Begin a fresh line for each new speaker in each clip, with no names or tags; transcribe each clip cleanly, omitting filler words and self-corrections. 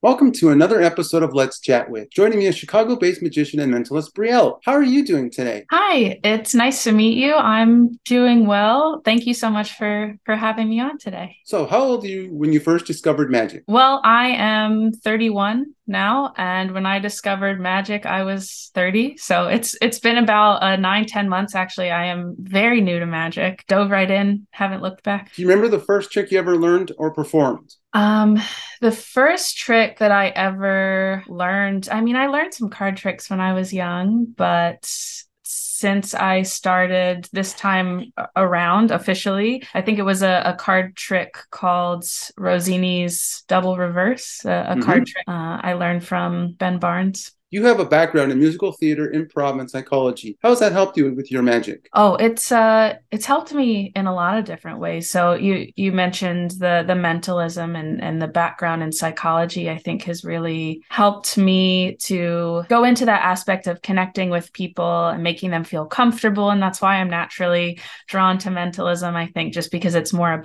Welcome to another episode of Let's Chat With. Joining me is Chicago-based magician and mentalist Brielle. How are you doing today?
Hi, it's nice to meet you. I'm doing well. Thank you so much for having me on today.
So, how old were you when you first discovered magic?
Well, I am 31 now, and when I discovered magic, I was 30. So it's been about 9, 10 months actually. I am very new to magic. Dove right in, haven't looked back.
Do you remember the first trick you ever learned or performed?
Um, the first trick that I ever learned, I learned some card tricks when I was young, but since I started this time around officially, I think it was a card trick called Rossini's Double Reverse, a card trick I learned from Ben Barnes.
You have a background in musical theater, improv, and psychology. How has that helped you with your magic?
Oh, it's helped me in a lot of different ways. So you mentioned the mentalism and the background in psychology, I think has really helped me to go into that aspect of connecting with people and making them feel comfortable. And that's why I'm naturally drawn to mentalism, I think, just because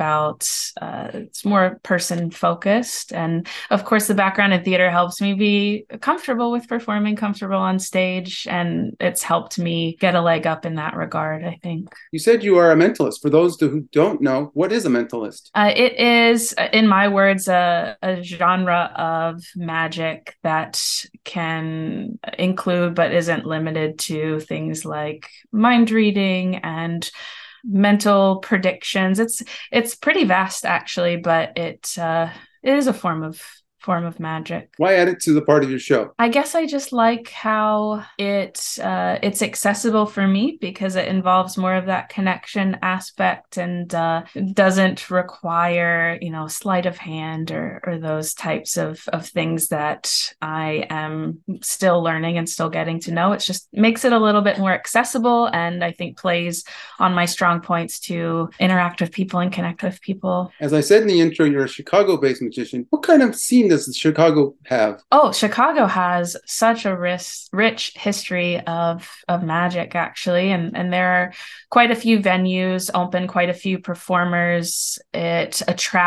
it's more person focused. And of course, the background in theater helps me be comfortable with performing, comfortable on stage, and it's helped me get a leg up in that regard, I think.
You said you are a mentalist. For those who don't know, what is a mentalist?
It is, in my words, a genre of magic that can include but isn't limited to things like mind reading and mental predictions. It's pretty vast actually, but it is a form of magic.
Why add it to the part of your show?
I guess I just like how it's accessible for me because it involves more of that connection aspect and doesn't require, sleight of hand or those types of things that I am still learning and still getting to know. It just makes it a little bit more accessible, and I think plays on my strong points to interact with people and connect with people.
As I said in the intro, you're a Chicago-based magician. What kind of scene does Chicago have?
Oh, Chicago has such a rich history of magic, actually, and there are quite a few venues open, quite a few performers. It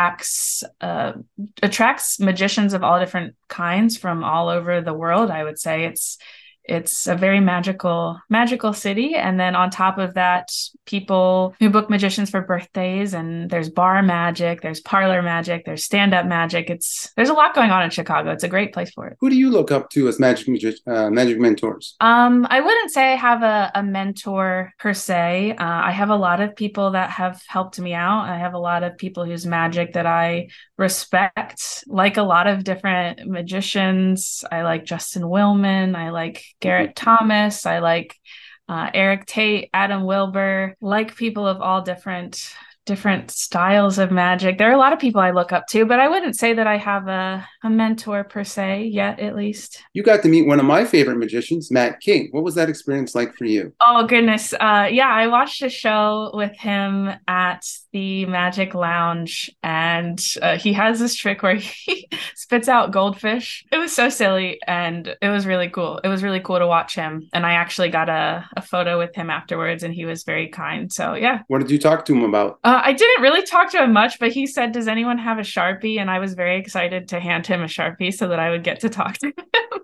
attracts magicians of all different kinds from all over the world. I would say it's a very magical city, and then on top of that, people who book magicians for birthdays, and there's bar magic, there's parlor magic, there's stand-up magic. There's a lot going on in Chicago. It's a great place for it.
Who do you look up to as magic mentors?
I wouldn't say I have a mentor per se. I have a lot of people that have helped me out. I have a lot of people whose magic that I respect, like a lot of different magicians. I like Justin Willman. I like Garrett Thomas. I like Eric Tate, Adam Wilbur, like people of all different styles of magic. There are a lot of people I look up to, but I wouldn't say that I have a mentor per se yet, at least.
You got to meet one of my favorite magicians, Matt King. What was that experience like for you?
Oh goodness. Yeah, I watched a show with him at the Magic Lounge, and he has this trick where he spits out goldfish. It was so silly, and it was really cool. It was really cool to watch him. And I actually got a photo with him afterwards, and he was very kind. So yeah.
What did you talk to him about?
I didn't really talk to him much, but he said, "Does anyone have a Sharpie?" And I was very excited to hand him a Sharpie so that I would get to talk to him.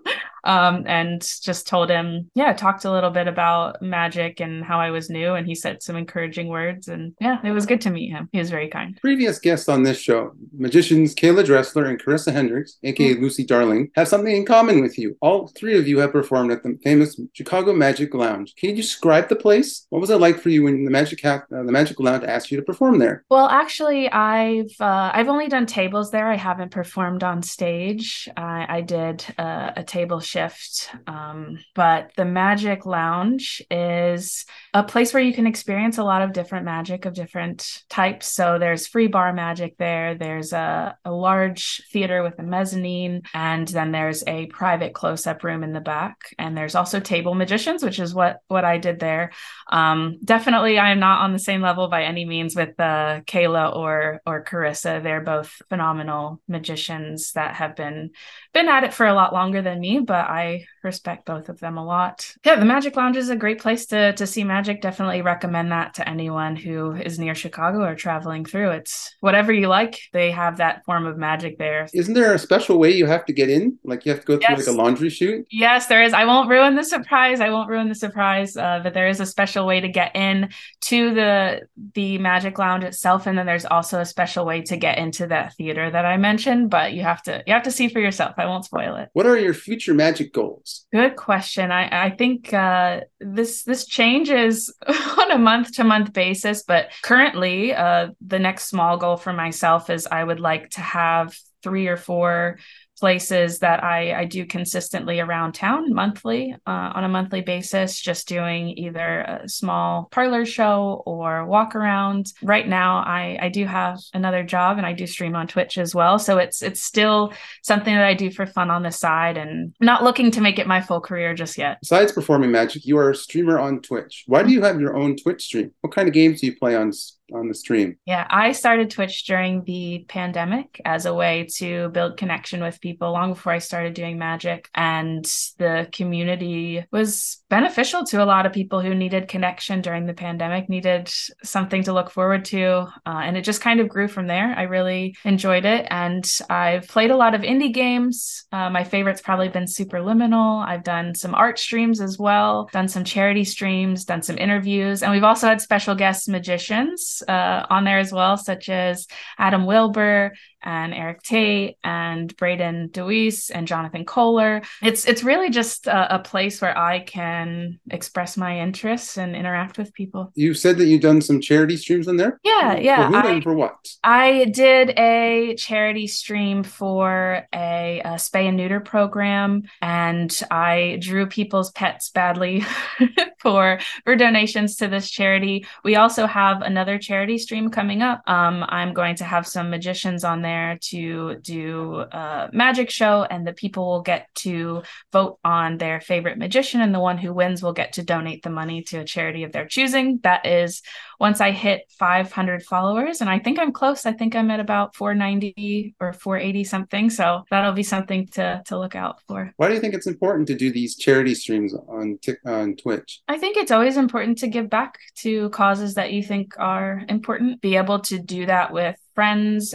And just told him, yeah, talked a little bit about magic and how I was new. And he said some encouraging words. And yeah, it was good to meet him. He was very kind.
Previous guests on this show, magicians Kayla Dressler and Carissa Hendricks, aka Lucy Darling, have something in common with you. All three of you have performed at the famous Chicago Magic Lounge. Can you describe the place? What was it like for you when the Magic Lounge asked you to perform there?
Well, actually, I've only done tables there. I haven't performed on stage. I did a table shift, but the Magic Lounge is a place where you can experience a lot of different magic of different types. So there's free bar magic there. There's a large theater with a mezzanine, and then there's a private close-up room in the back. And there's also table magicians, which is what I did there. Definitely, I am not on the same level by any means with Kayla or Carissa. They're both phenomenal magicians that have been at it for a lot longer than me, but but I respect both of them a lot. Yeah, the Magic Lounge is a great place to see magic. Definitely recommend that to anyone who is near Chicago or traveling through. It's whatever you like. They have that form of magic there.
Isn't there a special way you have to get in? Like you have to go through like a
Yes.
laundry chute?
Yes, there is. I won't ruin the surprise. But there is a special way to get in to the Magic Lounge itself, and then there's also a special way to get into that theater that I mentioned. But you have to see for yourself. I won't spoil it.
What are your future magic goals?
Good question. I think this changes on a month to month basis, but currently, the next small goal for myself is I would like to have 3 or 4 places that I do consistently around town monthly, on a monthly basis, just doing either a small parlor show or walk around. Right now, I do have another job and I do stream on Twitch as well. So it's still something that I do for fun on the side and not looking to make it my full career just yet.
Besides performing magic, you are a streamer on Twitch. Why do you have your own Twitch stream? What kind of games do you play on the stream?
Yeah, I started Twitch during the pandemic as a way to build connection with people long before I started doing magic. And the community was beneficial to a lot of people who needed connection during the pandemic, needed something to look forward to. And it just kind of grew from there. I really enjoyed it. And I've played a lot of indie games. My favorite's probably been Superliminal. I've done some art streams as well, done some charity streams, done some interviews. And we've also had special guest magicians on there as well, such as Adam Wilbur and Eric Tate and Braden DeWeese and Jonathan Kohler. It's really just a place where I can express my interests and interact with people.
You said that you've done some charity streams on there?
Yeah.
For who and for what?
I did a charity stream for a spay and neuter program, and I drew people's pets badly for donations to this charity. We also have another charity stream coming up. I'm going to have some magicians on there to do a magic show, and the people will get to vote on their favorite magician, and the one who wins will get to donate the money to a charity of their choosing. That is once I hit 500 followers, and I think I'm close. I think I'm at about 490 or 480 something. So that'll be something to look out for.
Why do you think it's important to do these charity streams on Twitch?
I think it's always important to give back to causes that you think are important. Be able to do that with friends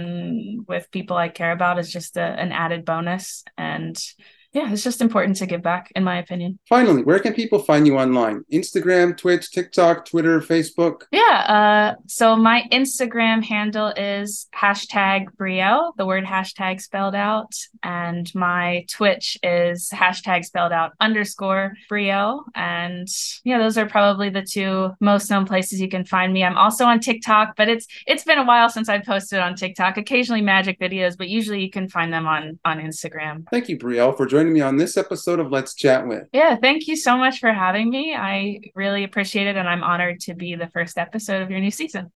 and with people I care about is just an added bonus. And yeah, it's just important to give back, in my opinion.
Finally, where can people find you online? Instagram, Twitch, TikTok, Twitter, Facebook?
Yeah, so my Instagram handle is #Brielle, the word hashtag spelled out. And my Twitch is hashtag spelled out _Brielle. And yeah, those are probably the 2 most known places you can find me. I'm also on TikTok, but it's been a while since I posted on TikTok. Occasionally magic videos, but usually you can find them on Instagram.
Thank you, Brielle, for joining me on this episode of Let's Chat With.
Yeah, thank you so much for having me. I really appreciate it, and I'm honored to be the first episode of your new season.